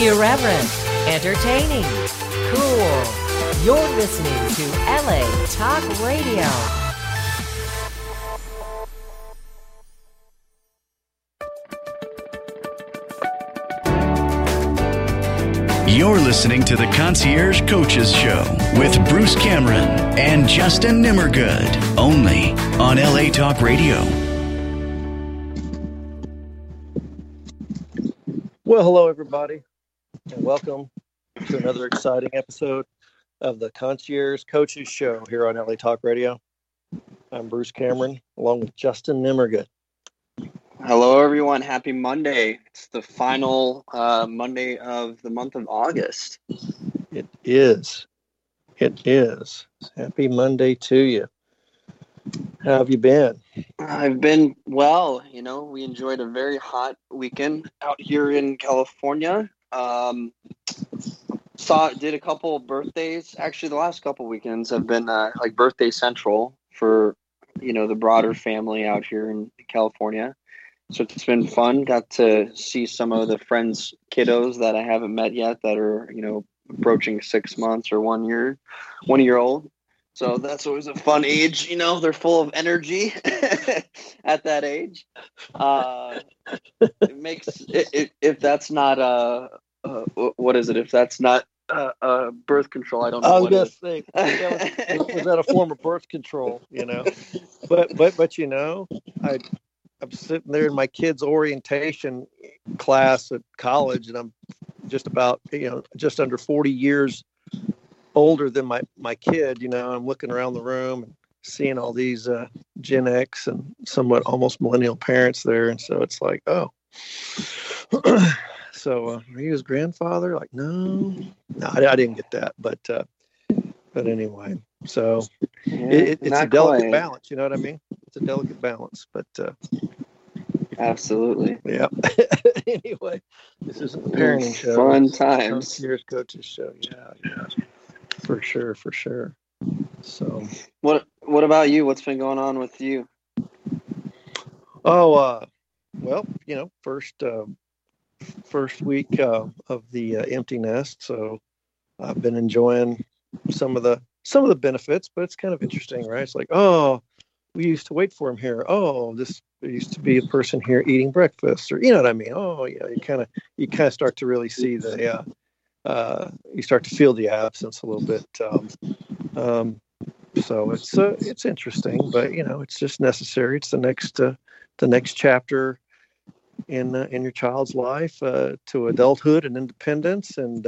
Irreverent, entertaining, cool. You're listening to LA Talk Radio. You're listening to the Concierge Coaches Show with Bruce Cameron and Justin Nimmergood, only on LA Talk Radio. Well, hello, everybody, and welcome to another exciting episode of the Concierge Coaches Show here on LA Talk Radio. I'm Bruce Cameron, along with Justin Nimmergood. Hello, everyone. Happy Monday. It's the final Monday of the month of August. It is. Happy Monday to you. How have you been? I've been well. You know, we enjoyed a very hot weekend out here in California. Did a couple of birthdays. Actually, the last couple of weekends have been like birthday central for, the broader family out here in California. So it's been fun. Got to see some of the friends' kiddos that I haven't met yet that are, approaching 6 months or 1 year, 1 year old. So that's always a fun age. They're full of energy at that age. It makes if that's not what is it? If that's not birth control, I don't know. I was going to say, was that a form of birth control? But I'm sitting there in my kids' orientation class at college, and I'm just about, just under 40 years older than my kid. I'm looking around the room and seeing all these Gen X and somewhat almost millennial parents there. And so it's like, oh, so are you his grandfather? Like, no, I didn't get that. But anyway, so it's a delicate balance. You know what I mean? It's a delicate balance, but absolutely. Yeah. Anyway, this is a parenting show. Fun times. Concierge Coaches Show. Yeah. For sure. So, what about you? What's been going on with you? Oh, well, first week of the empty nest. So, I've been enjoying some of the benefits, but it's kind of interesting, right? It's like, oh, we used to wait for him here. Oh, there used to be a person here eating breakfast, or you know what I mean? Oh, yeah, you kind of start to really see you start to feel the absence a little bit. So it's interesting, but it's just necessary. It's the next chapter in your child's life to adulthood and independence, and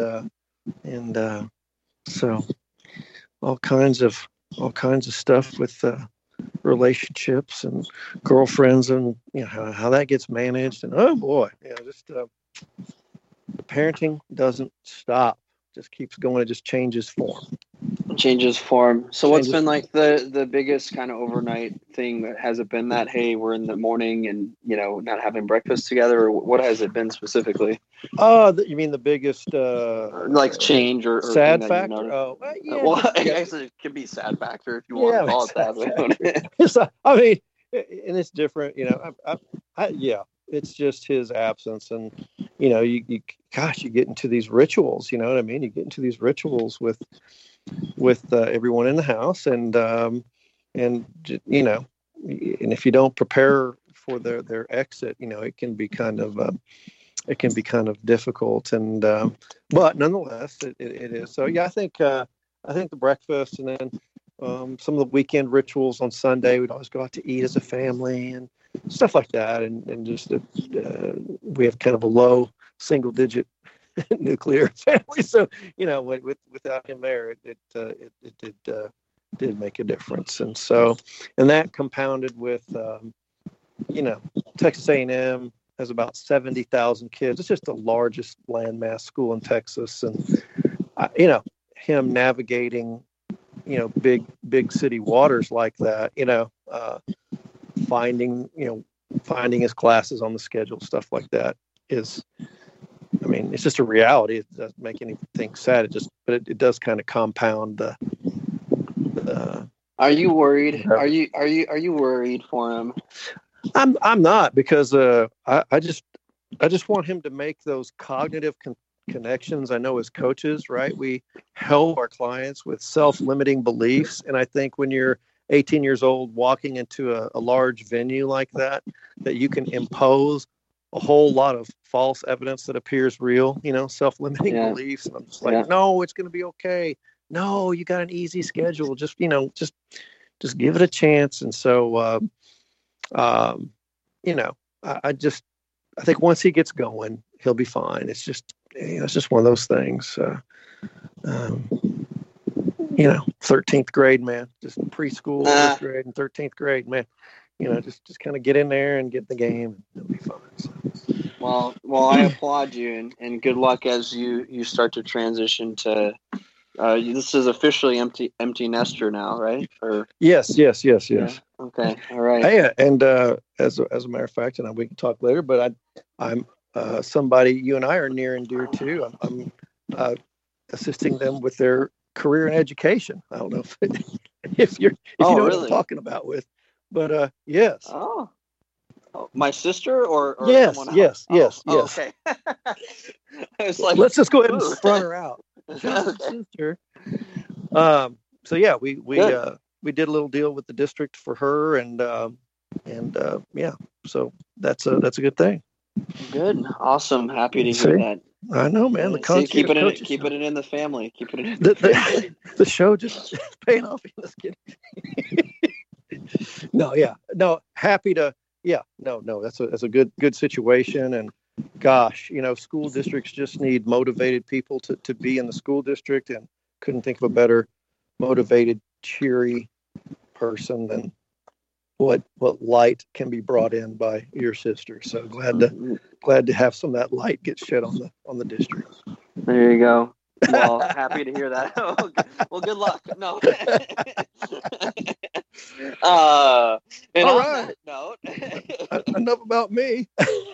so all kinds of stuff with relationships and girlfriends, and how that gets managed, and oh boy, just the parenting doesn't stop, just keeps going. It just changes form. So what's been like the biggest kind of overnight thing? Has it been that, hey, we're in the morning and not having breakfast together, or what has it been specifically? You mean the biggest like change or sad factor? Oh, yeah. Well, I guess it could be sad factor if you want to call it that. So, I mean, and it's different. It's just his absence, and you get into these rituals. You know what I mean? You get into these rituals with everyone in the house, and if you don't prepare for their exit, it can be kind of difficult, and but nonetheless, it is. So yeah, I think the breakfast, and then some of the weekend rituals on Sunday. We'd always go out to eat as a family and stuff like that, and just we have kind of a low single-digit nuclear family, so without him there, it did make a difference, and that compounded with Texas A&M has about 70,000 kids. It's just the largest landmass school in Texas, and him navigating big city waters like that, finding his classes on the schedule, stuff like that is, it's just a reality. It doesn't make anything sad. But it does kind of compound the. Are you worried? Are you worried for him? I'm not, because I just want him to make those cognitive connections. I know as coaches, right, we help our clients with self-limiting beliefs. And I think when you're 18 years old, walking into a large venue like that you can impose a whole lot of false evidence that appears real, self-limiting beliefs. And I'm just like, no, it's going to be okay. No, you got an easy schedule. Just give it a chance. And so, I think once he gets going, he'll be fine. It's just one of those things. 13th grade, man, just preschool, 5th grade and 13th grade, man, just kind of get in there and get the game and it'll be fine. So. Well, I applaud you and good luck as you start to transition to, this is officially empty nester now, right? Or Yes. Yeah. Okay. All right. Hey, and as a matter of fact, and we can talk later, but I'm somebody you and I are near and dear to. I'm assisting them with their career and education. I don't know if you know what I'm talking about with, but yes. Oh, my sister or yes, someone else? Yes. Okay. I was like, let's just go ahead and front her out. Sister. So yeah, we did a little deal with the district for her, and so that's a good thing. Good, awesome, happy to hear that. I know, man. The keep it in the family. Keep it in the show just paying off. Let's get happy to. Yeah, no. That's a good situation, and gosh, school districts just need motivated people to be in the school district, and couldn't think of a better motivated, cheery person than what light can be brought in by your sister. So glad to have some of that light get shed on the district. There you go. Well, happy to hear that. Well, good luck. No. And all on right. that note, enough about me.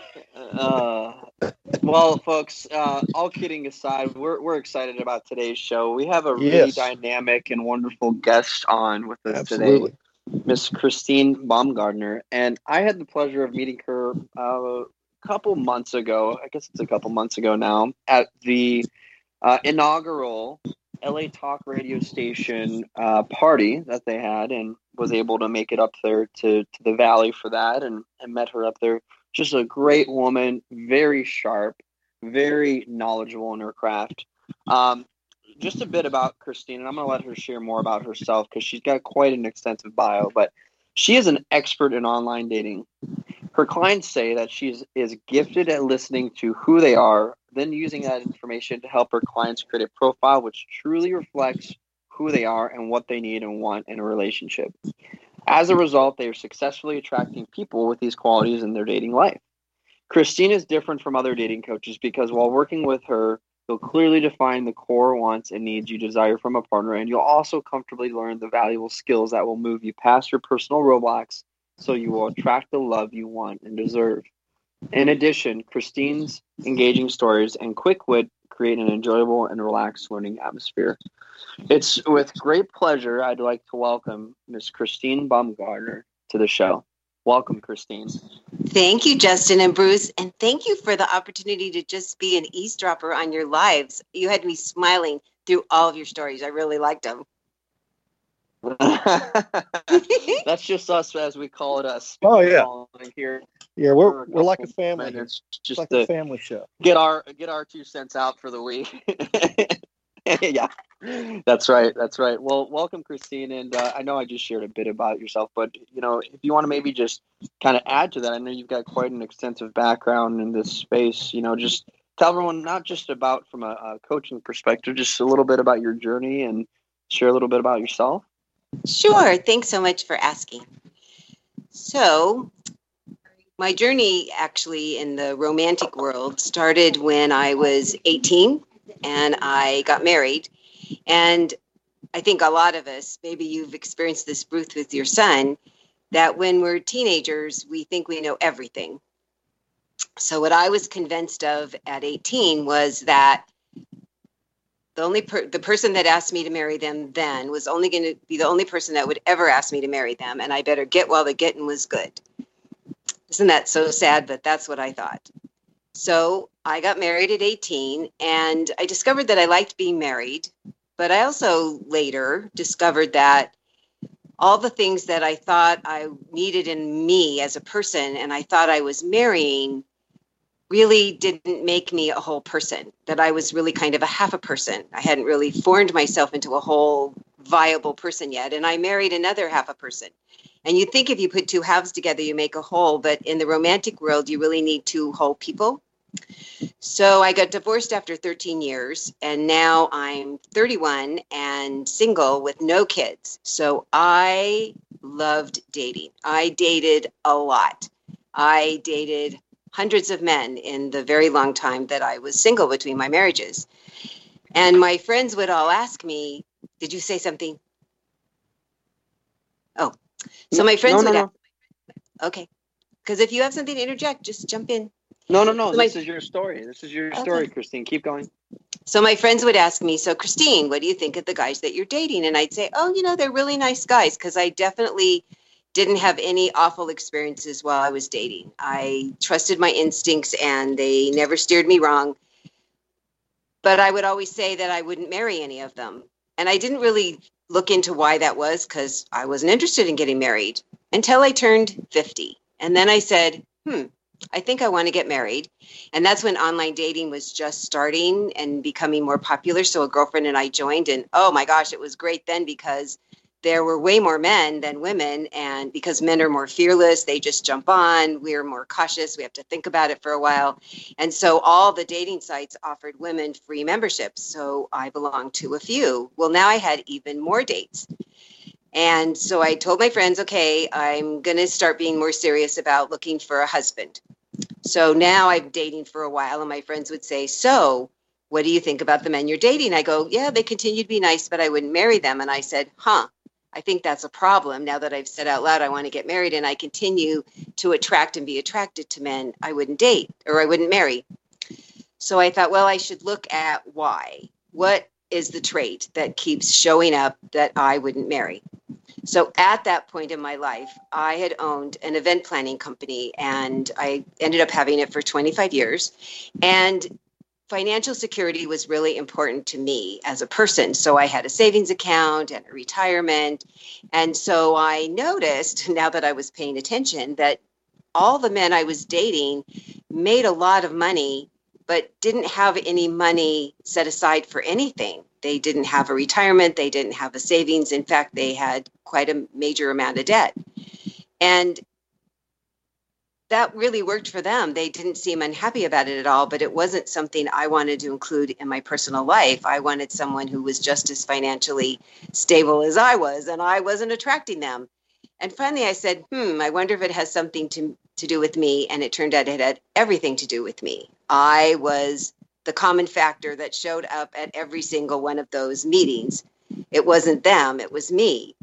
Well, folks, all kidding aside, we're excited about today's show. We have a really dynamic and wonderful guest on with us today, Miss Christine Baumgartner, and I had the pleasure of meeting her a couple months ago. I guess it's a couple months ago now at the inaugural LA Talk radio station party that they had, and was able to make it up there to the Valley for that, and met her up there. Just a great woman, very sharp, very knowledgeable in her craft. Just a bit about Christine, and I'm going to let her share more about herself because she's got quite an extensive bio, but she is an expert in online dating. Her clients say that she is gifted at listening to who they are, then using that information to help her clients create a profile which truly reflects who they are and what they need and want in a relationship. As a result, they are successfully attracting people with these qualities in their dating life. Christine is different from other dating coaches because while working with her, you'll clearly define the core wants and needs you desire from a partner, and you'll also comfortably learn the valuable skills that will move you past your personal roadblocks so you will attract the love you want and deserve. In addition, Christine's engaging stories and quick wit create an enjoyable and relaxed learning atmosphere. It's with great pleasure I'd like to welcome Miss Christine Baumgartner to the show. Welcome, Christine. Thank you, Justin and Bruce, and thank you for the opportunity to just be an eavesdropper on your lives. You had me smiling through all of your stories. I really liked them. That's just us, as we call it, us. Oh yeah, here. Yeah, we're like a family. It's just like a family show. Get our 2 cents out for the week. Yeah, that's right. Well, welcome, Christine. And I know I just shared a bit about yourself, but if you want to maybe just kind of add to that, I know you've got quite an extensive background in this space. Just tell everyone not just about from a coaching perspective, just a little bit about your journey and share a little bit about yourself. Sure. Thanks so much for asking. So, my journey actually in the romantic world started when I was 18 and I got married. And I think a lot of us, maybe you've experienced this, Bruce, with your son, that when we're teenagers, we think we know everything. So what I was convinced of at 18 was that the person that asked me to marry them then was only going to be the only person that would ever ask me to marry them, and I better get while the getting was good. Isn't that so sad? But that's what I thought. So I got married at 18, and I discovered that I liked being married, but I also later discovered that all the things that I thought I needed in me as a person and I thought I was marrying really didn't make me a whole person, that I was really kind of a half a person. I hadn't really formed myself into a whole viable person yet, and I married another half a person. And you'd think if you put two halves together, you make a whole, but in the romantic world, you really need two whole people. So I got divorced after 13 years, and now I'm 31 and single with no kids. So I loved dating. I dated a lot. I dated hundreds of men in the very long time that I was single between my marriages. And my friends would all ask me, did you say something? Oh, so my friends would ask, okay. Because if you have something to interject, just jump in. No. So This is your story. This is your story, Christine. Keep going. So my friends would ask me, so Christine, what do you think of the guys that you're dating? And I'd say, oh, they're really nice guys, because I definitely didn't have any awful experiences while I was dating. I trusted my instincts and they never steered me wrong. But I would always say that I wouldn't marry any of them. And I didn't really look into why that was, because I wasn't interested in getting married until I turned 50. And then I said, I think I want to get married. And that's when online dating was just starting and becoming more popular. So a girlfriend and I joined, and oh my gosh, it was great then, because there were way more men than women. And because men are more fearless, they just jump on. We're more cautious. We have to think about it for a while. And so all the dating sites offered women free memberships. So I belonged to a few. Well, now I had even more dates. And so I told my friends, okay, I'm going to start being more serious about looking for a husband. So now I'm dating for a while, and my friends would say, so what do you think about the men you're dating? I go, yeah, they continue to be nice, but I wouldn't marry them. And I said, I think that's a problem. Now that I've said out loud I want to get married and I continue to attract and be attracted to men I wouldn't date or I wouldn't marry. So I thought, well, I should look at why. What is the trait that keeps showing up that I wouldn't marry? So at that point in my life, I had owned an event planning company, and I ended up having it for 25 years. And financial security was really important to me as a person. So I had a savings account and a retirement. And so I noticed, now that I was paying attention, that all the men I was dating made a lot of money, but didn't have any money set aside for anything. They didn't have a retirement. They didn't have a savings. In fact, they had quite a major amount of debt. And that really worked for them. They didn't seem unhappy about it at all, but it wasn't something I wanted to include in my personal life. I wanted someone who was just as financially stable as I was, and I wasn't attracting them. And finally I said, I wonder if it has something to do with me. And it turned out it had everything to do with me. I was the common factor that showed up at every single one of those meetings. It wasn't them, it was me.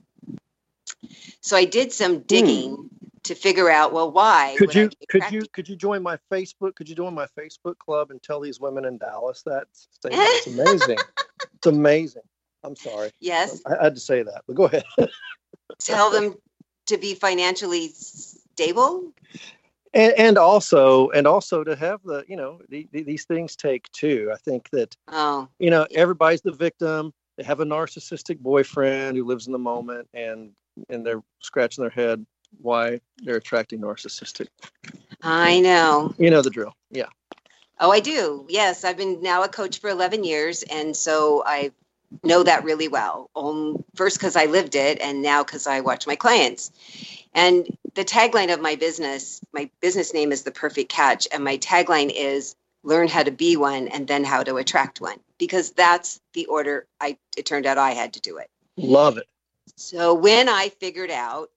So I did some digging to figure out, well, why? Could you join my Facebook? Could you join my Facebook club and tell these women in Dallas that? It's amazing. It's amazing. I'm sorry. Yes. I had to say that, but go ahead. Tell them to be financially stable. And also to have these things take two. I think that, everybody's the victim. They have a narcissistic boyfriend who lives in the moment, and they're scratching their head why they're attracting narcissistic. I know. You know the drill. Yeah. Oh, I do. Yes. I've been now a coach for 11 years. And so I know that really well. First, because I lived it, and now because I watch my clients. And the tagline of my business name is The Perfect Catch. And my tagline is learn how to be one and then how to attract one, because that's the order it turned out I had to do it. Love it. So when I figured out,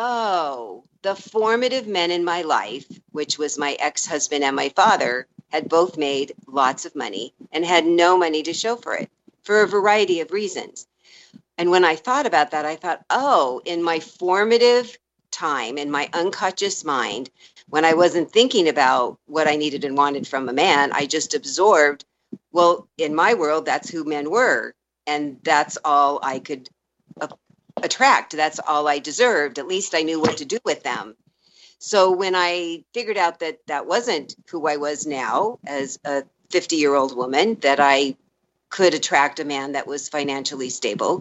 the formative men in my life, which was my ex-husband and my father, had both made lots of money and had no money to show for it for a variety of reasons. And when I thought about that, I thought, in my formative time, in my unconscious mind, when I wasn't thinking about what I needed and wanted from a man, I just absorbed, well, in my world, that's who men were. And that's all I could attract. That's all I deserved. At least I knew what to do with them. So when I figured out that that wasn't who I was now as a 50-year-old woman, that I could attract a man that was financially stable,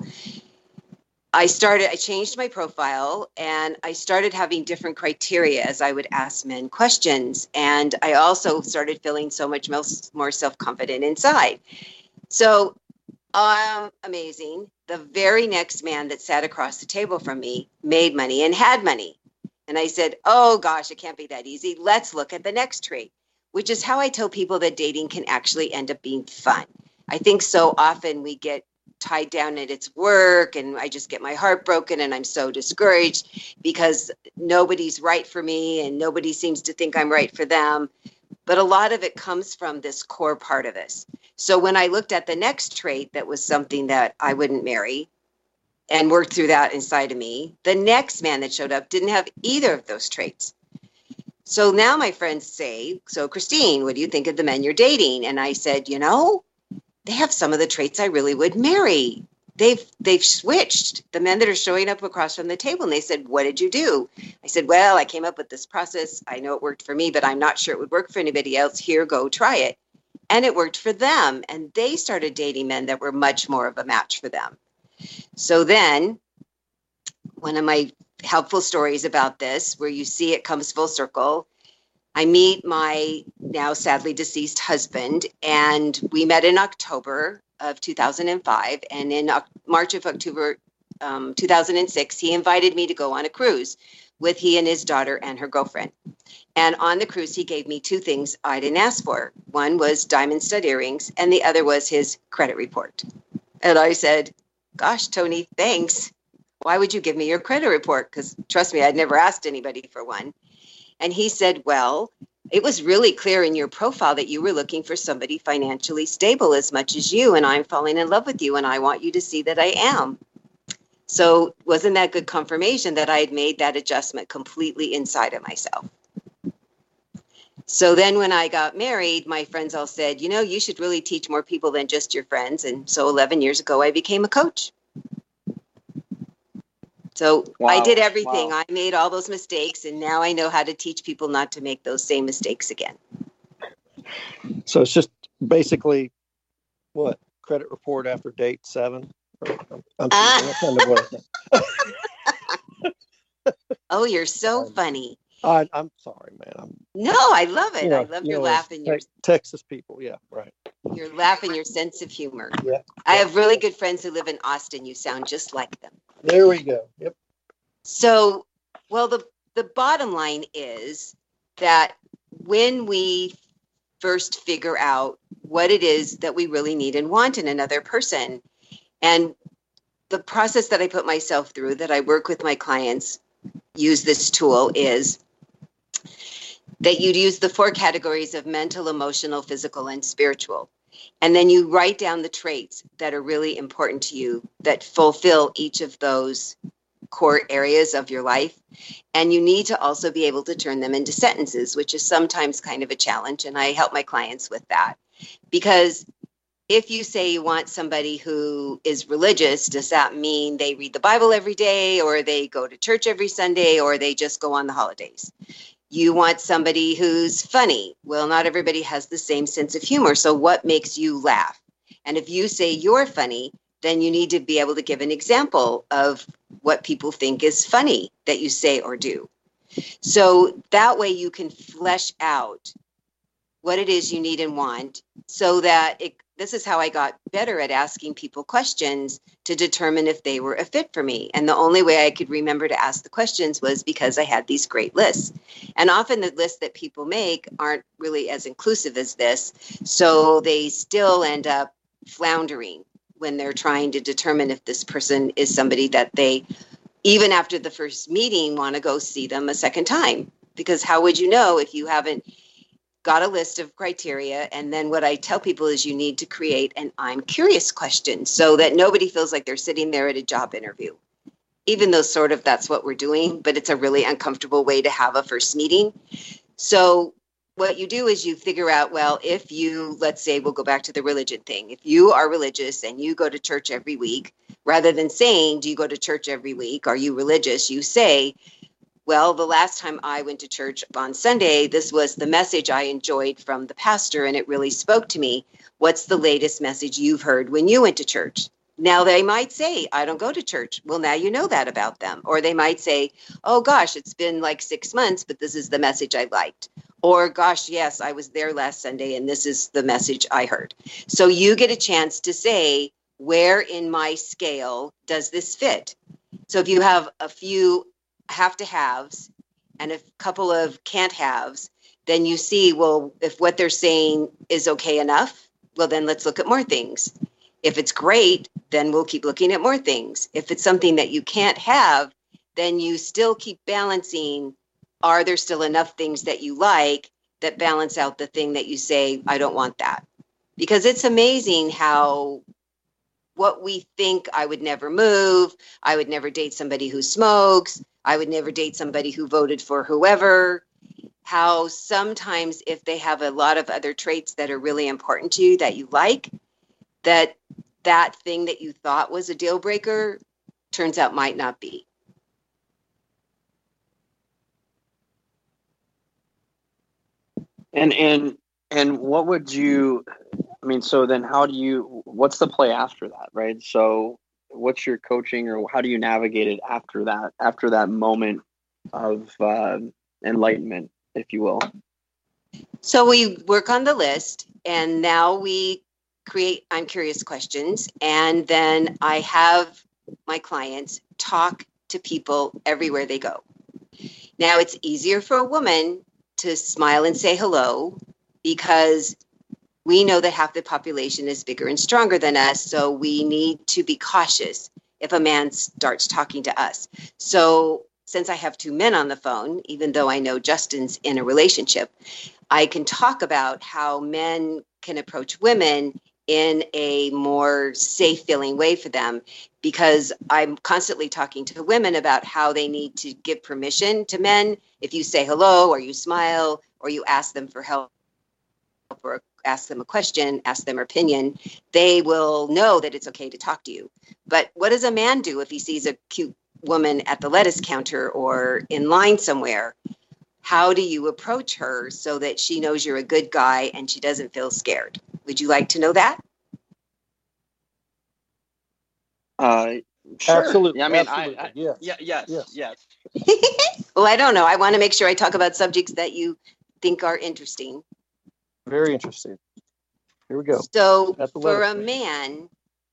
I changed my profile, and I started having different criteria as I would ask men questions. And I also started feeling so much more self-confident inside. So amazing. The very next man that sat across the table from me made money and had money. And I said, oh gosh, it can't be that easy. Let's look at the next trait, which is how I tell people that dating can actually end up being fun. I think so often we get tied down at its work, and I just get my heart broken, and I'm so discouraged because nobody's right for me and nobody seems to think I'm right for them. But a lot of it comes from this core part of us. So when I looked at the next trait that was something that I wouldn't marry and worked through that inside of me, the next man that showed up didn't have either of those traits. So now my friends say, so Christine, what do you think of the men you're dating? And I said, you know, they have some of the traits I really would marry. They've switched, the men that are showing up across from the table. And they said, what did you do? I said, well, I came up with this process. I know it worked for me, but I'm not sure it would work for anybody else. Here, go try it. And it worked for them. And they started dating men that were much more of a match for them. So then one of my helpful stories about this, where you see it comes full circle, I meet my now sadly deceased husband, and we met in October of 2005. And in March of October 2006, he invited me to go on a cruise with he and his daughter and her girlfriend. And on the cruise, he gave me two things I didn't ask for. One was diamond stud earrings, and the other was his credit report. And I said, gosh, Tony, thanks. Why would you give me your credit report? Because trust me, I'd never asked anybody for one. And he said, well, it was really clear in your profile that you were looking for somebody financially stable as much as you, and I'm falling in love with you, and I want you to see that I am. So wasn't that good confirmation that I had made that adjustment completely inside of myself? So then when I got married, my friends all said, you know, you should really teach more people than just your friends. And so 11 years ago, I became a coach. So wow. I did everything. Wow. I made all those mistakes, and now I know how to teach people not to make those same mistakes again. So it's just basically what? Credit report after date 7? Oh, you're so funny. I'm sorry, man. No, I love it. I love your laugh and your Texas people. Yeah, right. Your laugh and your sense of humor. Yeah. I have really good friends who live in Austin. You sound just like them. There we go. Yep. So, well, the bottom line is that when we first figure out what it is that we really need and want in another person, and the process that I put myself through, that I work with my clients, use this tool, is that you'd use the 4 categories of mental, emotional, physical, and spiritual. And then you write down the traits that are really important to you that fulfill each of those core areas of your life. And you need to also be able to turn them into sentences, which is sometimes kind of a challenge. And I help my clients with that. Because if you say you want somebody who is religious, does that mean they read the Bible every day, or they go to church every Sunday, or they just go on the holidays? You want somebody who's funny. Well, not everybody has the same sense of humor. So what makes you laugh? And if you say you're funny, then you need to be able to give an example of what people think is funny that you say or do. So that way you can flesh out what it is you need and want, so that this is how I got better at asking people questions to determine if they were a fit for me. And the only way I could remember to ask the questions was because I had these great lists. And often the lists that people make aren't really as inclusive as this. So they still end up floundering when they're trying to determine if this person is somebody that they, even after the first meeting, want to go see them a second time. Because how would you know if you haven't got a list of criteria? And then what I tell people is you need to create an I'm curious question so that nobody feels like they're sitting there at a job interview, even though sort of that's what we're doing, but it's a really uncomfortable way to have a first meeting. So what you do is you figure out, well, if you, let's say, we'll go back to the religion thing. If you are religious and you go to church every week, rather than saying, do you go to church every week? Are you religious? You say, Well, the last time I went to church on Sunday, this was the message I enjoyed from the pastor, and it really spoke to me. What's the latest message you've heard when you went to church? Now they might say, I don't go to church. Well, now you know that about them. Or they might say, oh gosh, it's been like 6 months, but this is the message I liked. Or gosh, yes, I was there last Sunday and this is the message I heard. So you get a chance to say, where in my scale does this fit? So if you have a few have to haves and a couple of can't haves, then you see, well, if what they're saying is okay enough, well, then let's look at more things. If it's great, then we'll keep looking at more things. If it's something that you can't have, then you still keep balancing. Are there still enough things that you like that balance out the thing that you say, I don't want that? Because it's amazing how what we think, I would never move, I would never date somebody who smokes, I would never date somebody who voted for whoever, how sometimes if they have a lot of other traits that are really important to you that you like, that thing that you thought was a deal breaker turns out might not be. And what would you, I mean, so then what's the play after that, right? So what's your coaching, or how do you navigate it after that moment of enlightenment, if you will? So we work on the list, and now we create I'm curious questions, and then I have my clients talk to people everywhere they go. Now it's easier for a woman to smile and say hello because we know that half the population is bigger and stronger than us, so we need to be cautious if a man starts talking to us. So since I have 2 men on the phone, even though I know Justin's in a relationship, I can talk about how men can approach women in a more safe feeling way for them, because I'm constantly talking to women about how they need to give permission to men. If you say hello or you smile or you ask them for help or ask them a question, ask them their opinion, they will know that it's okay to talk to you. But what does a man do if he sees a cute woman at the lettuce counter or in line somewhere? How do you approach her so that she knows you're a good guy and she doesn't feel scared? Would you like to know that? Sure. Absolutely. Yeah, I mean, Yes. yes. Well, I don't know. I want to make sure I talk about subjects that you think are interesting. Very interesting. Here we go. So for a man,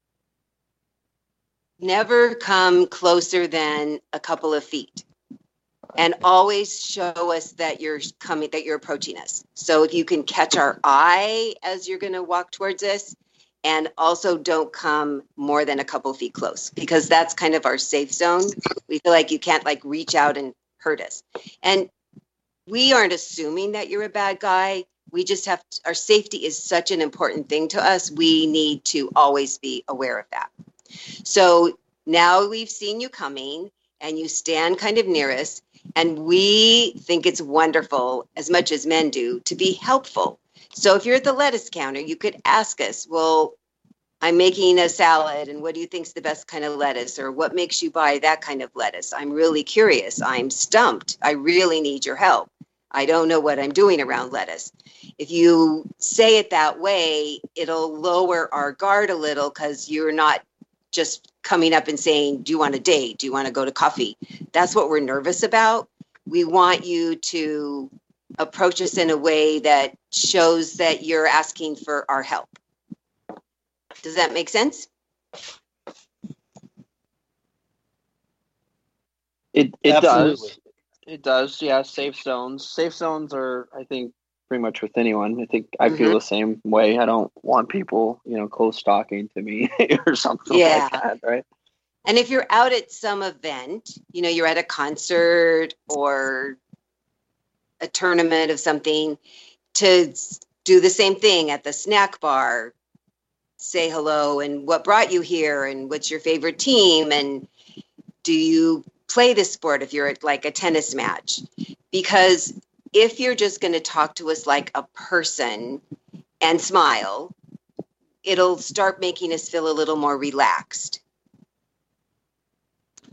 never come closer than a couple of feet. And always show us that you're coming, that you're approaching us. So if you can catch our eye as you're going to walk towards us, and also don't come more than a couple feet close, because that's kind of our safe zone. We feel like you can't like reach out and hurt us. And we aren't assuming that you're a bad guy. We just have to, our safety is such an important thing to us. We need to always be aware of that. So now we've seen you coming and you stand kind of near us. And we think it's wonderful, as much as men do, to be helpful. So if you're at the lettuce counter, you could ask us, well, I'm making a salad, and what do you think is the best kind of lettuce? Or what makes you buy that kind of lettuce? I'm really curious. I'm stumped. I really need your help. I don't know what I'm doing around lettuce. If you say it that way, it'll lower our guard a little, because you're not just coming up and saying, do you want a date? Do you want to go to coffee? That's what we're nervous about. We want you to approach us in a way that shows that you're asking for our help. Does that make sense? It does. It does. Yeah. Safe zones. Safe zones are, I think, pretty much with anyone. I think I feel the same way. I don't want people, close talking to me or something like that, right? And if you're out at some event, you're at a concert or a tournament of something, to do the same thing at the snack bar. Say hello, and what brought you here, and what's your favorite team, and do you play this sport if you're at like a tennis match? Because if you're just going to talk to us like a person and smile, it'll start making us feel a little more relaxed.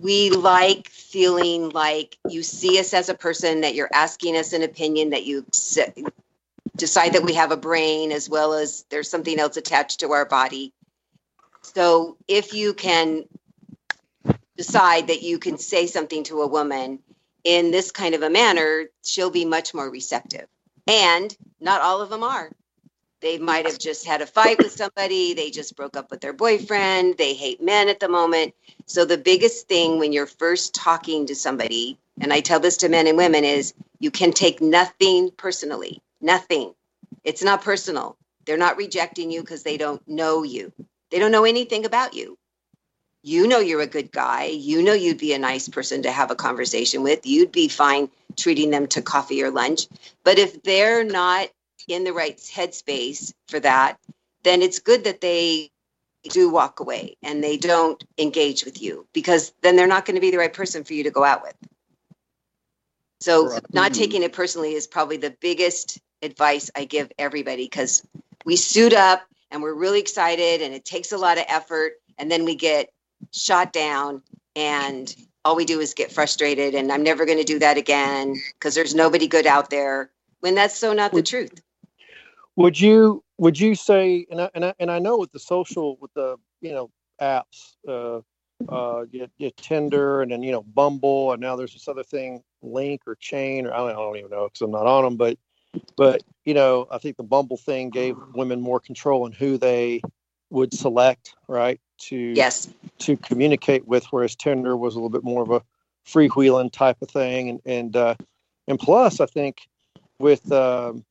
we like feeling like you see us as a person, that you're asking us an opinion, that you decide that we have a brain as well as there's something else attached to our body. So if you can decide that you can say something to a woman in this kind of a manner, she'll be much more receptive. And not all of them are. They might have just had a fight with somebody. They just broke up with their boyfriend. They hate men at the moment. So the biggest thing when you're first talking to somebody, and I tell this to men and women, is you can take nothing personally. Nothing. It's not personal. They're not rejecting you because they don't know you. They don't know anything about you. You know you're a good guy. You know you'd be a nice person to have a conversation with. You'd be fine treating them to coffee or lunch. But if they're not in the right headspace for that, then it's good that they do walk away and they don't engage with you, because then they're not going to be the right person for you to go out with. So not taking it personally is probably the biggest advice I give everybody, because we suit up and we're really excited and it takes a lot of effort, and then we get shot down and all we do is get frustrated and I'm never going to do that again because there's nobody good out there, when that's so not the truth. Would you say, and I know with the social, with the apps, get Tinder and then Bumble, and now there's this other thing, Link or Chain, or I don't even know because I'm not on them, but I think the Bumble thing gave women more control in who they would select, right? To communicate with, whereas Tinder was a little bit more of a freewheeling type of thing, and plus I think with those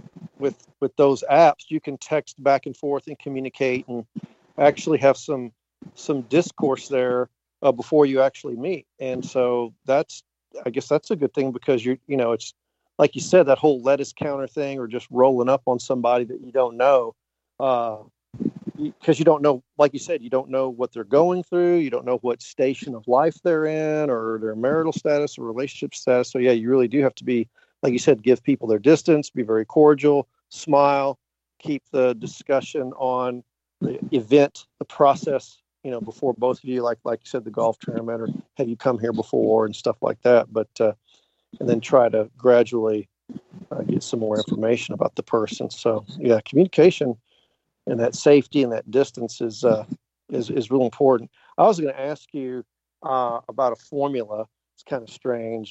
apps you can text back and forth and communicate and actually have some discourse there before you actually meet, and so I guess that's a good thing, because it's like you said, that whole lettuce counter thing, or just rolling up on somebody that you don't know. Because you don't know, like you said, you don't know what they're going through. You don't know what station of life they're in, or their marital status or relationship status. So yeah, you really do have to be, like you said, give people their distance, be very cordial, smile, keep the discussion on the event, the process, before both of you, like you said, the golf tournament, or have you come here before and stuff like that. But, and then try to gradually get some more information about the person. So yeah, communication and that safety and that distance is real important. I was going to ask you about a formula. It's kind of strange.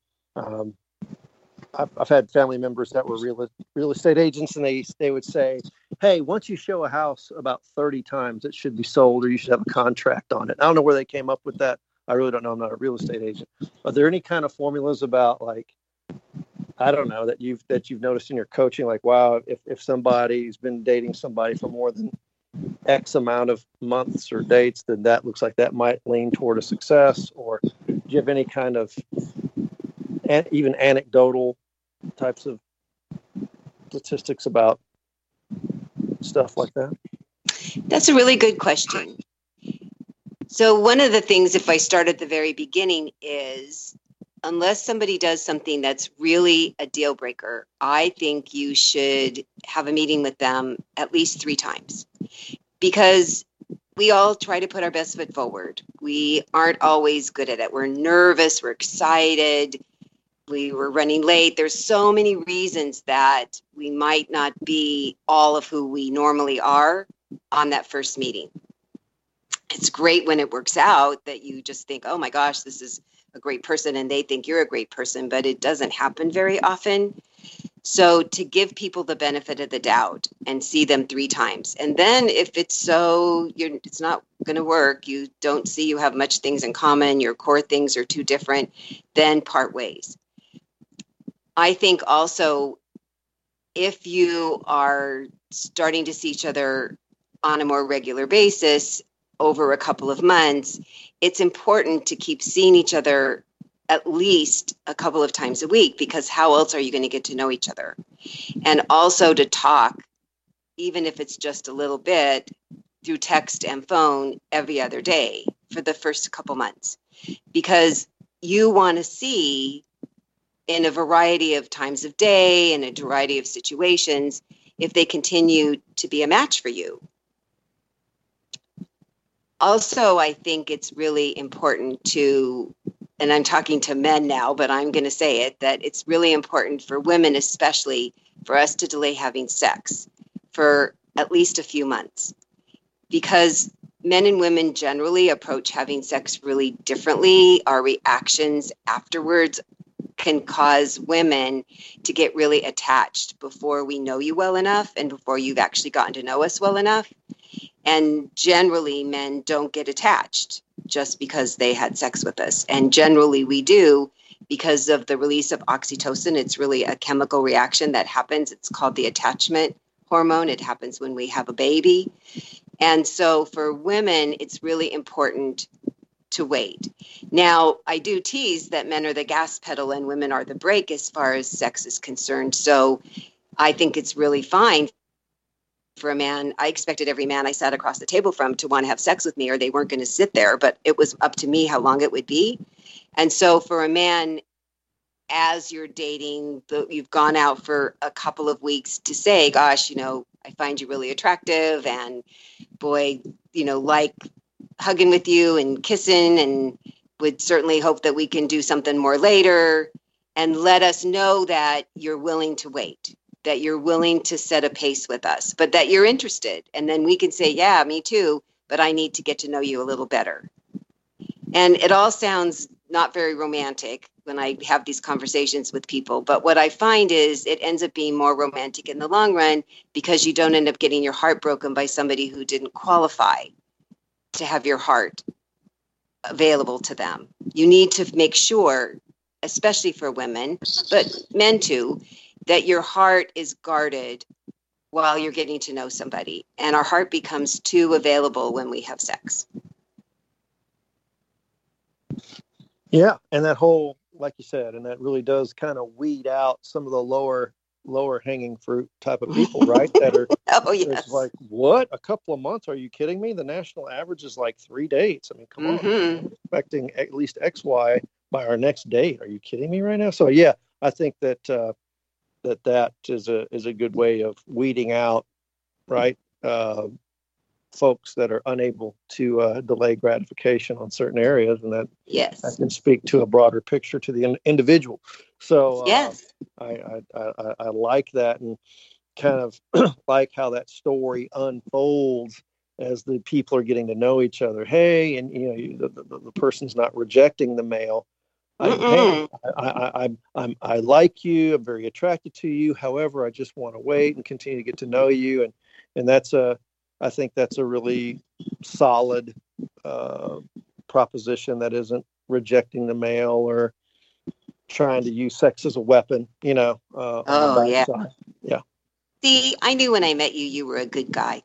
I've had family members that were real estate agents, and they would say, "Hey, once you show a house about 30 times, it should be sold, or you should have a contract on it." I don't know where they came up with that. I really don't know. I'm not a real estate agent. Are there any kind of formulas about, like, I don't know, that you've noticed in your coaching, like, wow, if somebody's been dating somebody for more than X amount of months or dates, then that looks like that might lean toward a success? Or do you have any kind of even anecdotal types of statistics about stuff like that? That's a really good question. So one of the things, if I start at the very beginning, is unless somebody does something that's really a deal breaker, I think you should have a meeting with them at least 3 times, because we all try to put our best foot forward. We aren't always good at it. We're nervous. We're excited. We were running late. There's so many reasons that we might not be all of who we normally are on that first meeting. It's great when it works out, that you just think, oh my gosh, this is a great person, and they think you're a great person, but it doesn't happen very often. So to give people the benefit of the doubt and see them 3 times. And then if it's it's not going to work, you don't see you have much things in common, your core things are too different, then part ways. I think also, if you are starting to see each other on a more regular basis over a couple of months, it's important to keep seeing each other at least a couple of times a week, because how else are you going to get to know each other? And also to talk, even if it's just a little bit, through text and phone every other day for the first couple months, because you want to see in a variety of times of day and a variety of situations if they continue to be a match for you. Also, I think it's really important to, and I'm talking to men now, but I'm going to say it, that it's really important for women, especially, for us to delay having sex for at least a few months. Because men and women generally approach having sex really differently. Our reactions afterwards can cause women to get really attached before we know you well enough and before you've actually gotten to know us well enough. And generally, men don't get attached just because they had sex with us. And generally, we do because of the release of oxytocin. It's really a chemical reaction that happens. It's called the attachment hormone. It happens when we have a baby. And so for women, it's really important to wait. Now, I do tease that men are the gas pedal and women are the brake as far as sex is concerned. So I think it's really fine for a man. I expected every man I sat across the table from to want to have sex with me, or they weren't going to sit there, but it was up to me how long it would be. And so for a man, as you're dating, you've gone out for a couple of weeks to say, gosh, I find you really attractive, and boy, like hugging with you and kissing, and would certainly hope that we can do something more later, and let us know that you're willing to wait, that you're willing to set a pace with us, but that you're interested. And then we can say, yeah, me too, but I need to get to know you a little better. And it all sounds not very romantic when I have these conversations with people. But what I find is it ends up being more romantic in the long run because you don't end up getting your heart broken by somebody who didn't qualify to have your heart available to them. You need to make sure, especially for women, but men too, that your heart is guarded while you're getting to know somebody. And our heart becomes too available when we have sex. Yeah, and that whole, like you said, and that really does kind of weed out some of the lower hanging fruit type of people, right? That are, oh yes, it's like, what? A couple of months? Are you kidding me? The national average is like 3 dates. I mean, come on, I'm expecting at least XY by our next date. Are you kidding me right now? So yeah, I think that that is a good way of weeding out, right? Folks that are unable to delay gratification on certain areas, and that yes, I can speak to a broader picture to the individual. So yes, I like that, and kind of like how that story unfolds as the people are getting to know each other. Hey, and the person's not rejecting the male. I like you. I'm very attracted to you. However, I just want to wait and continue to get to know you, and I think that's a really solid proposition that isn't rejecting the male or trying to use sex as a weapon, on the backside. Yeah. See, I knew when I met you, you were a good guy.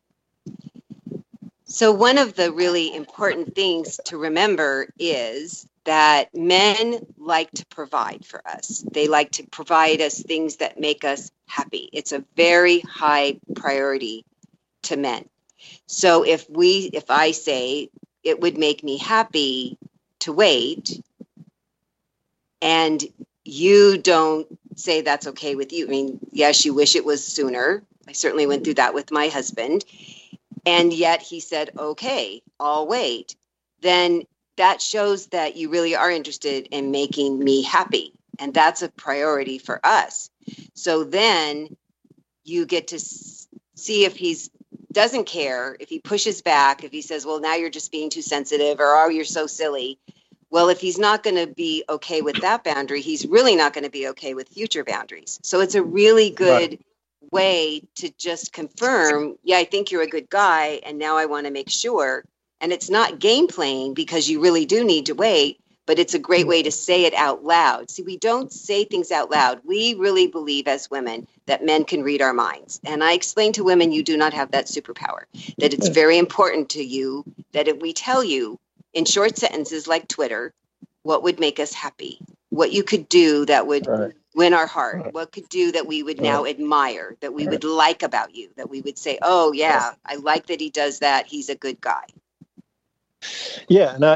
So one of the really important things to remember is that men like to provide for us. They like to provide us things that make us happy. It's a very high priority to men. So if I say it would make me happy to wait, and you don't say that's okay with you. I mean, yes, you wish it was sooner. I certainly went through that with my husband. And yet he said, okay, I'll wait. Then that shows that you really are interested in making me happy. And that's a priority for us. So then you get to see if he doesn't care, if he pushes back, if he says, well, now you're just being too sensitive, or, oh, you're so silly. Well, if he's not going to be okay with that boundary, he's really not going to be okay with future boundaries. So it's a really good way to just confirm, yeah, I think you're a good guy, and now I want to make sure. And it's not game playing because you really do need to wait, but it's a great way to say it out loud. See, we don't say things out loud. We really believe as women that men can read our minds. And I explain to women, you do not have that superpower, that it's very important to you that if we tell you in short sentences like Twitter, what would make us happy, what you could do that would win our heart, what could do that we would now admire, that we would like about you, that we would say, oh yeah, I like that he does that. He's a good guy. Yeah. And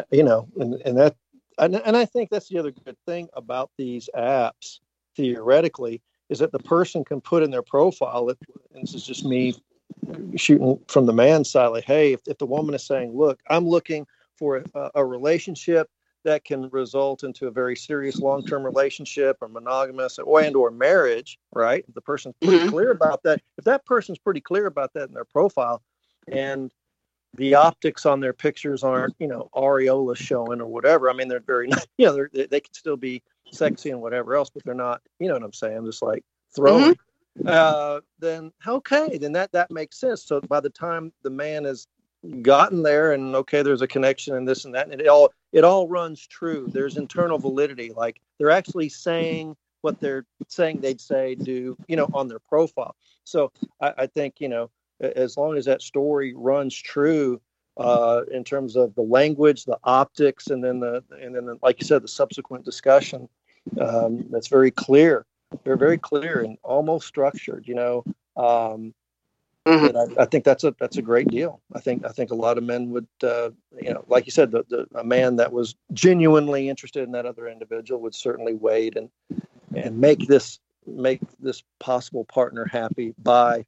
I think that's the other good thing about these apps, theoretically, is that the person can put in their profile, and this is just me shooting from the man's side, like, hey, if the woman is saying, look, I'm looking for a relationship that can result into a very serious long-term relationship or monogamous or marriage, right? If the person's pretty clear about that, if that person's pretty clear about that in their profile, and the optics on their pictures aren't, areola showing or whatever. I mean, they're very, they can still be sexy and whatever else, but they're not, you know what I'm saying? Just like throwing. Then okay, then that makes sense. So by the time the man has gotten there and okay, there's a connection and this and that, and it all runs true. There's internal validity. Like they're actually saying what they're saying they'd say, do, on their profile. So I think, as long as that story runs true in terms of the language, the optics, and then like you said, the subsequent discussion, that's very clear. They're very clear and almost structured, and I think that's a great deal. I think a lot of men would, like you said, a man that was genuinely interested in that other individual would certainly wait and make this possible partner happy by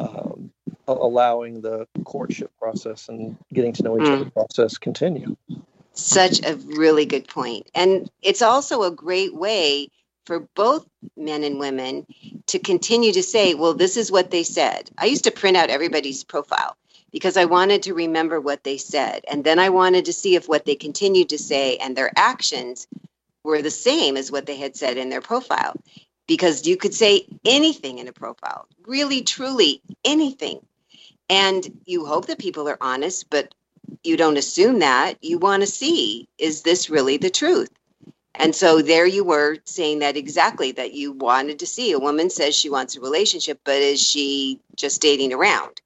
allowing the courtship process and getting to know each other process continue. Such a really good point. And it's also a great way for both men and women to continue to say, well, this is what they said. I used to print out everybody's profile because I wanted to remember what they said. And then I wanted to see if what they continued to say and their actions were the same as what they had said in their profile. Because you could say anything in a profile, really, truly anything. And you hope that people are honest, but you don't assume that. You want to see, is this really the truth? And so there you were saying that exactly, that you wanted to see. A woman says she wants a relationship, but is she just dating around?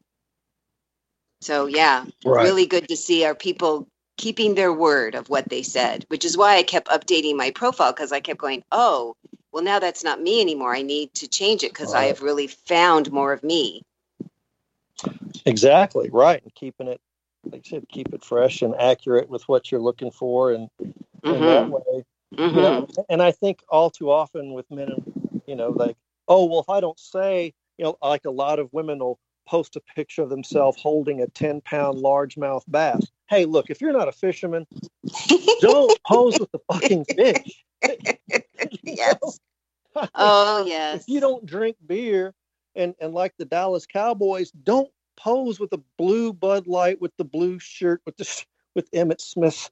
So, yeah, Really good to see our people keeping their word of what they said, which is why I kept updating my profile, because I kept going, oh, well, now that's not me anymore. I need to change it because I have really found more of me. Exactly, right. And keeping it, like I said, keep it fresh and accurate with what you're looking for, and in that way, and I think all too often with men, like, oh, well, if I don't say, like a lot of women will post a picture of themselves holding a 10-pound largemouth bass. Hey, look, if you're not a fisherman, don't pose with the fucking fish. Yes. Oh, yes. If you don't drink beer and like the Dallas Cowboys, don't pose with a blue Bud Light with the blue shirt with Emmett Smith.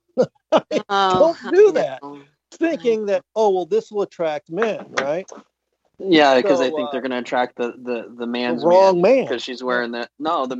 Don't do that. Thinking that, oh, well, this will attract men, right? Yeah, because I think they're going to attract the man's wrong man because she's wearing the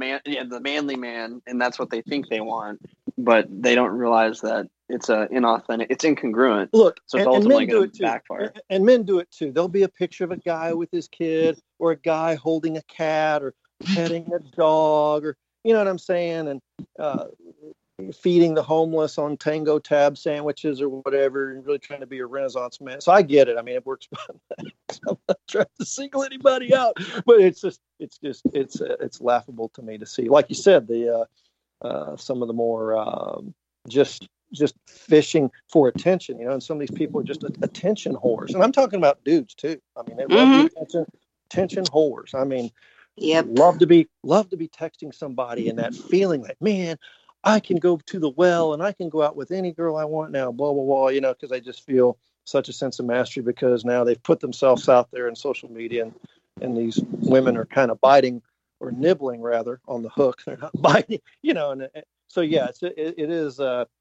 manly man, and that's what they think they want, but they don't realize that it's inauthentic, it's incongruent. Look, so it's ultimately going to backfire. And men do it too. There'll be a picture of a guy with his kid, or a guy holding a cat, or petting a dog, or you know what I'm saying, and feeding the homeless on Tango Tab sandwiches or whatever, and really trying to be a Renaissance man. So I get it. I mean, it works. I'm not trying to single anybody out, but it's laughable to me to see. Like you said, the some of the more just fishing for attention, and some of these people are just attention whores, and I'm talking about dudes too. I mean, they love the attention whores. I mean, love to be texting somebody and that feeling like, man, I can go to the well and I can go out with any girl I want now, blah, blah, blah, because I just feel such a sense of mastery because now they've put themselves out there in social media, and these women are kind of biting or nibbling rather on the hook. They're not biting, and so, yeah, it is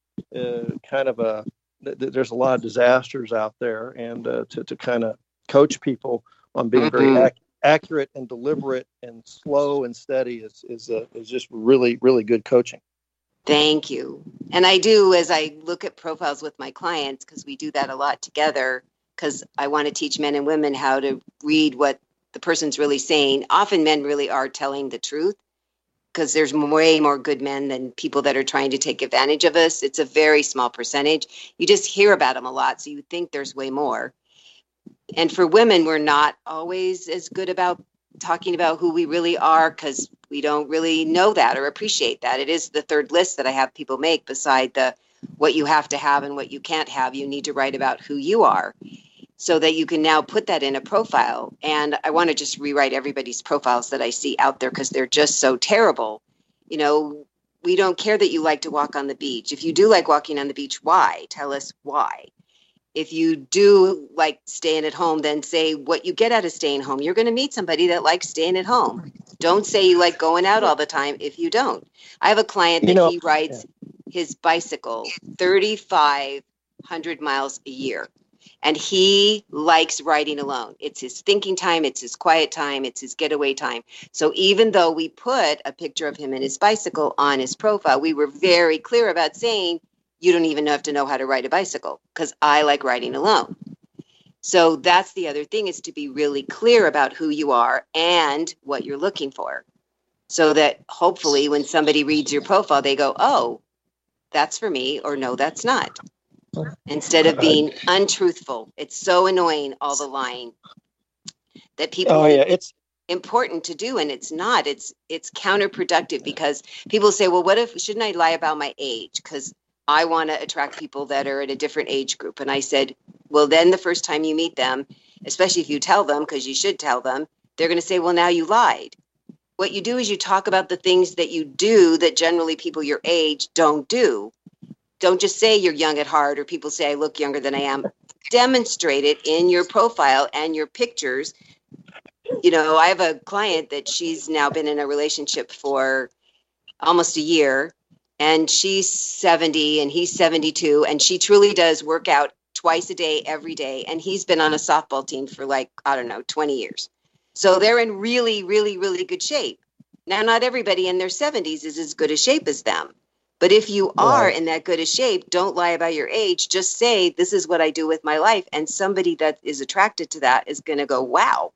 kind of there's a lot of disasters out there, and to kind of coach people on being very accurate and deliberate and slow and steady is just really, really good coaching. Thank you. And I do, as I look at profiles with my clients, because we do that a lot together, because I want to teach men and women how to read what the person's really saying. Often men really are telling the truth, because there's way more good men than people that are trying to take advantage of us. It's a very small percentage. You just hear about them a lot, so you think there's way more. And for women, we're not always as good about talking about who we really are, because we don't really know that or appreciate that. It is the third list that I have people make beside the what you have to have and what you can't have. You need to write about who you are. so that you can now put that in a profile. And I want to just rewrite everybody's profiles that I see out there because they're just so terrible. You know, we don't care that you like to walk on the beach. If you do like walking on the beach, why? Tell us why. If you do like staying at home, then say what you get out of staying home. You're going to meet somebody that likes staying at home. Don't say you like going out all the time if you don't. I have a client that he rides his bicycle 3,500 miles a year. And he likes riding alone. It's his thinking time. It's his quiet time. It's his getaway time. So even though we put a picture of him and his bicycle on his profile, we were very clear about saying, you don't even have to know how to ride a bicycle because I like riding alone. So that's the other thing, is to be really clear about who you are and what you're looking for. So that hopefully when somebody reads your profile, they go, oh, that's for me, or no, that's not. Instead of being untruthful. It's so annoying, all the lying that people it's important to do, and it's not. It's counterproductive because people say, well, shouldn't I lie about my age? Because I want to attract people that are at a different age group. And I said, well, then the first time you meet them, especially if you tell them, because you should tell them, they're going to say, well, now you lied. What you do is you talk about the things that you do that generally people your age don't do. Don't just say you're young at heart, or people say I look younger than I am. Demonstrate it in your profile and your pictures. You know, I have a client that she's now been in a relationship for almost a year, and she's 70 and he's 72, and she truly does work out twice a day, every day. And he's been on a softball team for 20 years. So they're in really, really, really good shape. Now, not everybody in their 70s is as good a shape as them. But if you are in that good a shape, don't lie about your age. Just say, this is what I do with my life. And somebody that is attracted to that is going to go, wow.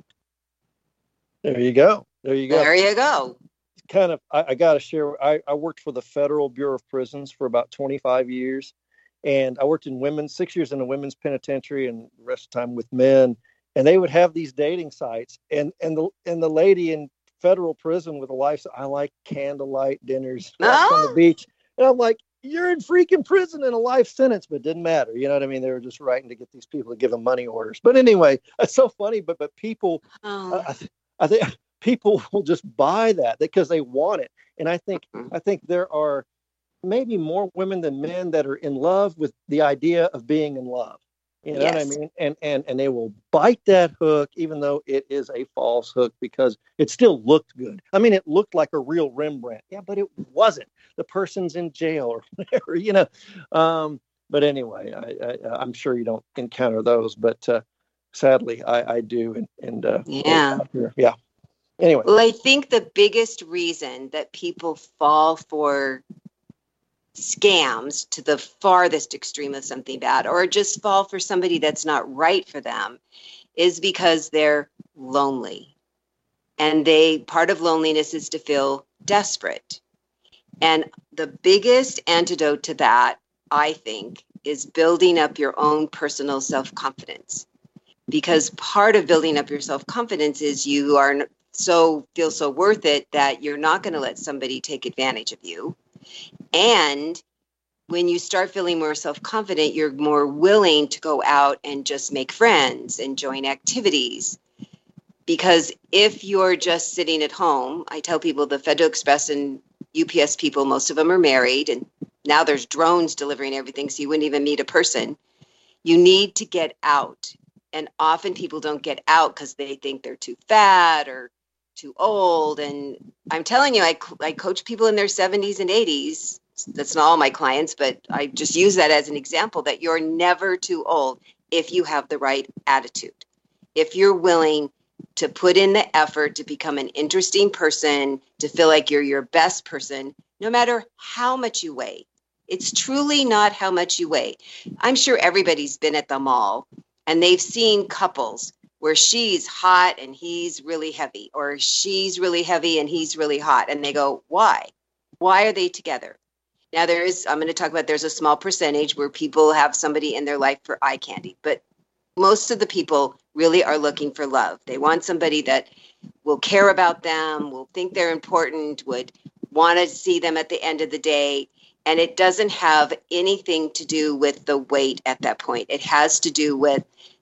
There you go. There you go. There you go. Kind of, I got to share. I worked for the Federal Bureau of Prisons for about 25 years. And I worked in 6 years in a women's penitentiary, and the rest of the time with men. And they would have these dating sites. And the lady in federal prison with a life, I like candlelight dinners on the beach. And I'm like, you're in freaking prison in a life sentence, but it didn't matter. You know what I mean? They were just writing to get these people to give them money orders. But anyway, it's so funny. But people, I think people will just buy that because they want it. And I think there are maybe more women than men that are in love with the idea of being in love. You know what I mean? And they will bite that hook, even though it is a false hook, because it still looked good. I mean, it looked like a real Rembrandt. Yeah, but it wasn't. The person's in jail or whatever, you know. But anyway, I'm sure you don't encounter those, but sadly, I do. Yeah. Anyway. Well, I think the biggest reason that people fall for scams to the farthest extreme of something bad, or just fall for somebody that's not right for them, is because they're lonely. And part of loneliness is to feel desperate. And the biggest antidote to that, I think, is building up your own personal self-confidence. Because part of building up your self-confidence is you feel so worth it that you're not going to let somebody take advantage of you. And when you start feeling more self-confident, you're more willing to go out and just make friends and join activities. Because if you're just sitting at home, I tell people the Federal Express and UPS people, most of them are married, and now there's drones delivering everything, so you wouldn't even meet a person. You need to get out. And often people don't get out because they think they're too fat or too old. And I'm telling you, I coach people in their 70s and 80s. That's not all my clients, but I just use that as an example that you're never too old if you have the right attitude. If you're willing to put in the effort to become an interesting person, to feel like you're your best person, no matter how much you weigh. It's truly not how much you weigh. I'm sure everybody's been at the mall and they've seen couples where she's hot and he's really heavy, or she's really heavy and he's really hot. And they go, why? Why are they together? Now there's a small percentage where people have somebody in their life for eye candy, but most of the people really are looking for love. They want somebody that will care about them, will think they're important, would want to see them at the end of the day. And it doesn't have anything to do with the weight at that point. It has to do with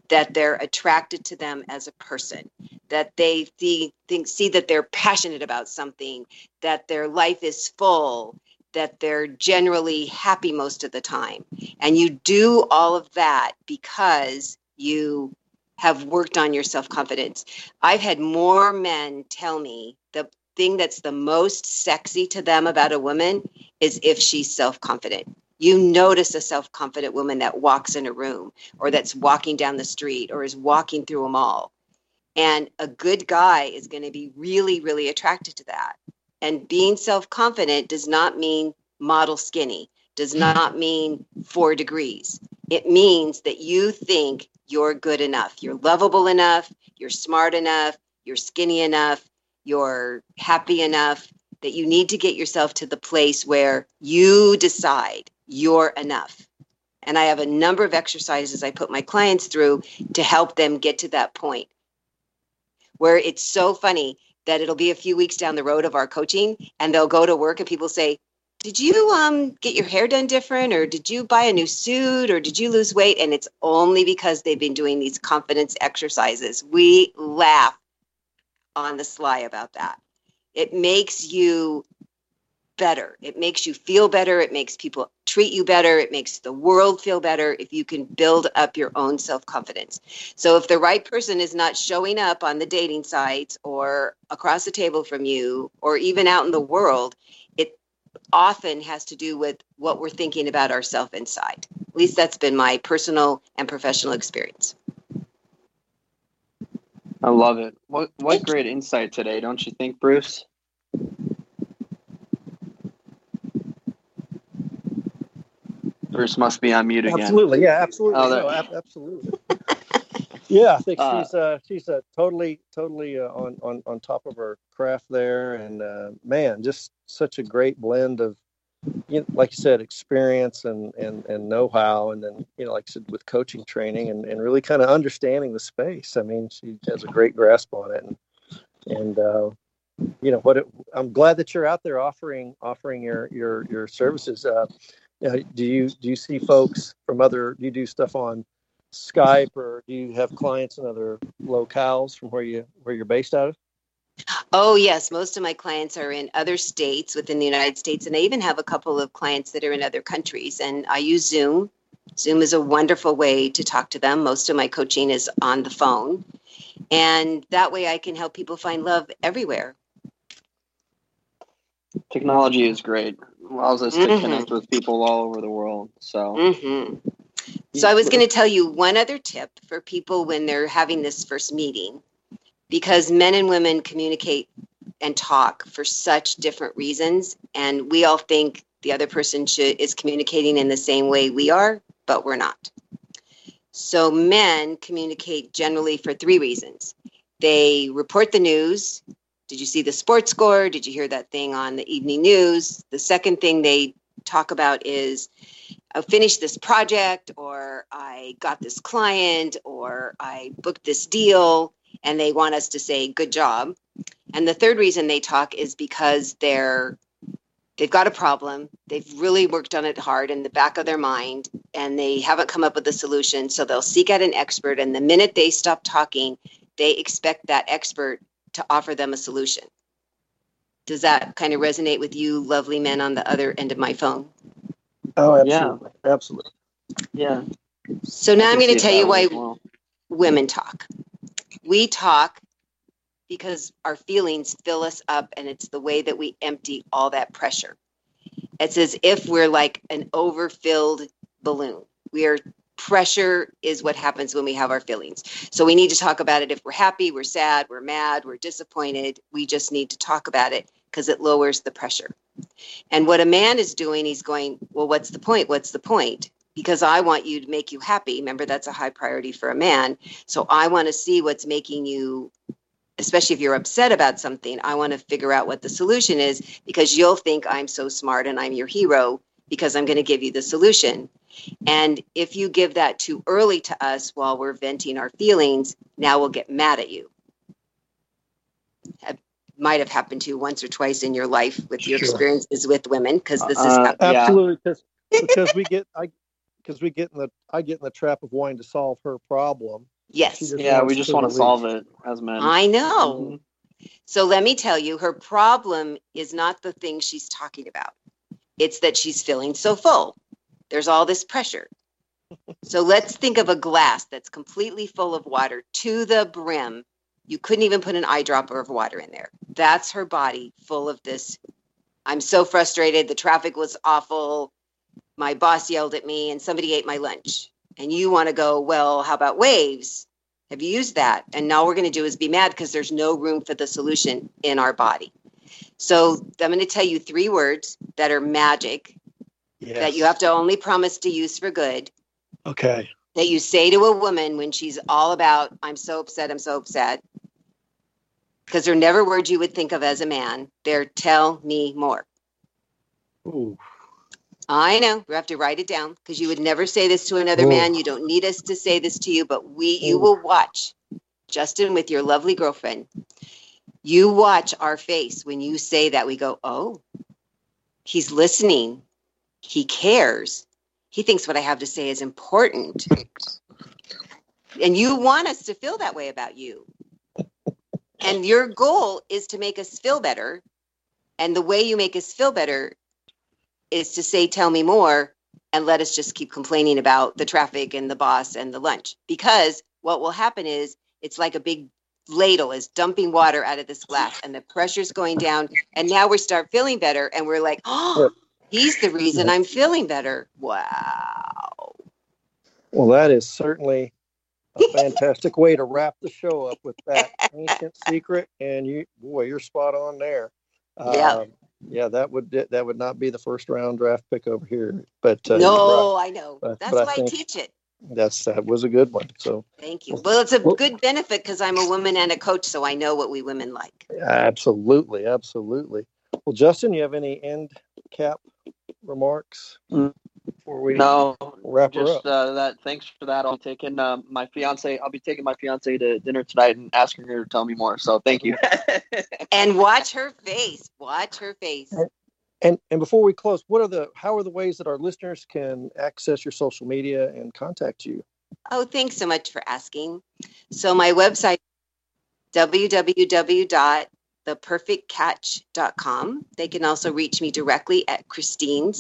that they're attracted to them as a person, that they see that they're passionate about something, that their life is full, that they're generally happy most of the time. And you do all of that because you have worked on your self-confidence. I've had more men tell me the thing that's the most sexy to them about a woman is if she's self-confident. You notice a self-confident woman that walks in a room or that's walking down the street or is walking through a mall. And a good guy is going to be really, really attracted to that. And being self-confident does not mean model skinny, does not mean 4 degrees. It means that you think you're good enough, you're lovable enough, you're smart enough, you're skinny enough, you're happy enough, that you need to get yourself to the place where you decide you're enough. And I have a number of exercises I put my clients through to help them get to that point where it's so funny that it'll be a few weeks down the road of our coaching and they'll go to work and people say, did you get your hair done different, or did you buy a new suit, or did you lose weight? And it's only because they've been doing these confidence exercises. We laugh on the sly about that. It makes you better. It makes you feel better. It makes people treat you better. It makes the world feel better if you can build up your own self-confidence. So if the right person is not showing up on the dating sites or across the table from you or even out in the world, it often has to do with what we're thinking about ourselves inside. At least that's been my personal and professional experience. I love it. What great insight today, don't you think, Bruce? Bruce must be on mute again. Absolutely, yeah, absolutely. Oh, no, absolutely. Yeah, I think she's totally on top of her craft there, and man, just such a great blend of, like you said, experience and know-how, and then like I said, with coaching training and really kind of understanding the space. I mean, she has a great grasp on it, and I'm glad that you're out there offering your services. Do you see folks from other? Do you do stuff on Skype, or do you have clients in other locales from where you're based out of? Oh, yes. Most of my clients are in other states within the United States, and I even have a couple of clients that are in other countries, and I use Zoom. Zoom is a wonderful way to talk to them. Most of my coaching is on the phone, and that way I can help people find love everywhere. Technology is great. It allows us to connect with people all over the world. So, So I was going to tell you one other tip for people when they're having this first meeting, because men and women communicate and talk for such different reasons, and we all think the other person is communicating in the same way we are, but we're not. So men communicate generally for 3 reasons. They report the news. Did you see the sports score? Did you hear that thing on the evening news? The second thing they talk about is, I finished this project, or I got this client, or I booked this deal, and they want us to say, good job. And the third reason they talk is because they've got a problem. They've really worked on it hard in the back of their mind, and they haven't come up with a solution. So they'll seek out an expert, and the minute they stop talking, they expect that expert to offer them a solution. Does that kind of resonate with you, lovely men on the other end of my phone? Oh, absolutely. Yeah. Absolutely. Yeah. So now I'm going to tell you why women talk. We talk because our feelings fill us up, and it's the way that we empty all that pressure. It's as if we're like an overfilled balloon. Pressure is what happens when we have our feelings. So we need to talk about it if we're happy, we're sad, we're mad, we're disappointed. We just need to talk about it because it lowers the pressure. And what a man is doing, he's going, well, what's the point? What's the point? Because I want you to make you happy. Remember, that's a high priority for a man. So I want to see what's making you, especially if you're upset about something, I want to figure out what the solution is, because you'll think I'm so smart and I'm your hero because I'm going to give you the solution. And if you give that too early to us while we're venting our feelings, now we'll get mad at you. It might have happened to you once or twice in your life with your experiences with women, because this is absolutely because I get in the trap of wanting to solve her problem, Yes. Yeah, we just want to solve it as men. I know. So let me tell you, her problem is not the thing she's talking about. It's that she's feeling so full. There's all this pressure. So let's think of a glass that's completely full of water to the brim. You couldn't even put an eyedropper of water in there. That's her body full of this. I'm so frustrated. The traffic was awful. My boss yelled at me and somebody ate my lunch. And you want to go, well, how about waves? Have you used that? And now we're going to do is be mad because there's no room for the solution in our body. So I'm going to tell you 3 words that are magic that you have to only promise to use for good. Okay. That you say to a woman when she's all about, I'm so upset, I'm so upset. Because they're never words you would think of as a man. They're tell me more. Ooh. I know. We have to write it down because you would never say this to another man. You don't need us to say this to you, but you will watch. Justin, with your lovely girlfriend, you watch our face when you say that. We go, oh, he's listening. He cares. He thinks what I have to say is important. And you want us to feel that way about you. And your goal is to make us feel better. And the way you make us feel better is to say, tell me more, and let us just keep complaining about the traffic and the boss and the lunch. Because what will happen is it's like a big ladle is dumping water out of this glass and the pressure's going down. And now we start feeling better. And we're like, oh, he's the reason I'm feeling better. Wow. Well, that is certainly a fantastic way to wrap the show up with that ancient secret. And you're spot on there. Yeah, that would not be the first round draft pick over here. But no, right. I know. That's why I teach it. That was a good one. So thank you. Well, it's a good benefit because I'm a woman and a coach, so I know what we women like. Absolutely. Well, Justin, you have any end cap remarks before we wrap her up? That. Thanks for that. I'll be taking my fiance to dinner tonight and asking her to tell me more. So thank you. And watch her face. And before we close, how are the ways that our listeners can access your social media and contact you? Oh, thanks so much for asking. So my website, www.theperfectcatch.com. They can also reach me directly at Christine,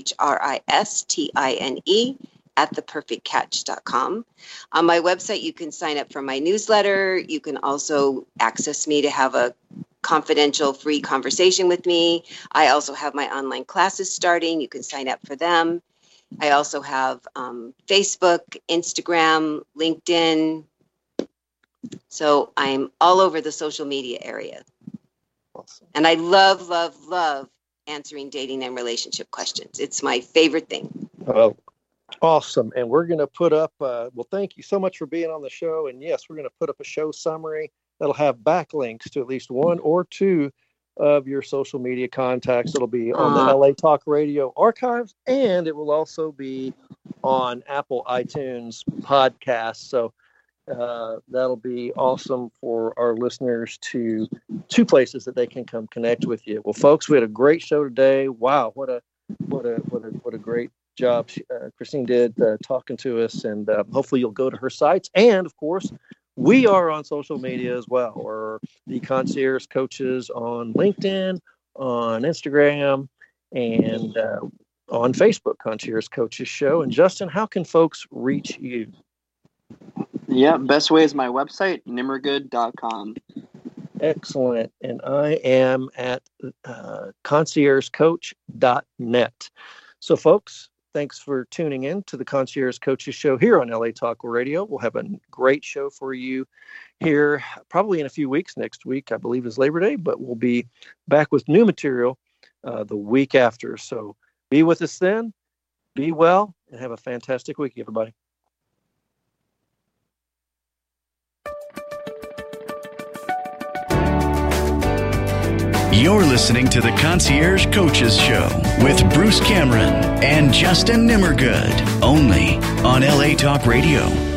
CHRISTINE, at theperfectcatch.com. On my website, you can sign up for my newsletter. You can also access me to have a confidential free conversation with me. I also have my online classes starting. You can sign up for them. I also have Facebook, Instagram, LinkedIn. So I'm all over the social media area. Awesome. And I love, love, love answering dating and relationship questions. It's my favorite thing. Oh, awesome. And we're going to put up, thank you so much for being on the show. And yes, we're going to put up a show summary that'll have backlinks to at least 1 or 2 of your social media contacts. It'll be on the LA Talk Radio archives, and it will also be on Apple iTunes podcasts. So that'll be awesome for our listeners to 2 places that they can come connect with you. Well, folks, we had a great show today. Wow, what a great job Christine did talking to us, and hopefully you'll go to her sites. And of course, we are on social media as well. We're the Concierge Coaches on LinkedIn, on Instagram, and on Facebook, Concierge Coaches Show. And Justin, how can folks reach you? Yeah, best way is my website, nimmergood.com. Excellent. And I am at conciergecoach.net. So, folks, thanks for tuning in to the Concierge Coaches Show here on LA Talk Radio. We'll have a great show for you here probably in a few weeks. Next week, I believe, is Labor Day, but we'll be back with new material the week after. So be with us then. Be well and have a fantastic week, everybody. You're listening to the Concierge Coaches Show with Bruce Cameron and Justin Nimmergood, only on LA Talk Radio.